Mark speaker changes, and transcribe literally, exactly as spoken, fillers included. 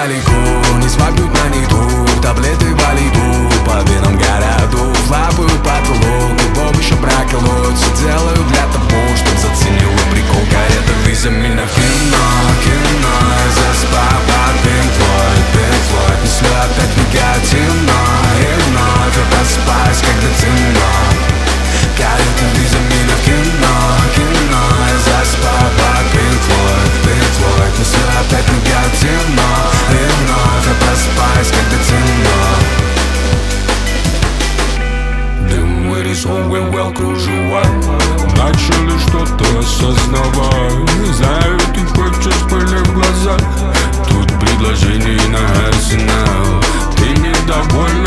Speaker 1: далеко, не смогнуть на них двух. Таблеты валидут по венам городов. Лапаю потолок, и Бог еще проколоть. Все делаю для того, чтоб заценила прикол. Карета визами на кино, кино. Я заспал под Pink Floyd, Pink Floyd. Мысли опять негативно, и вновь я просыпаюсь, когда темно. Карета визами на кино, кино. Я заспал под Pink Floyd, Pink Floyd. Мысли опять негативно, и вновь я просыпаюсь, когда темно. Дым вырисовывал кружева, начали что-то осознавать. Знаю, ты хочешь пыли в глаза. Тут предложений на арсенал. Ты недовольна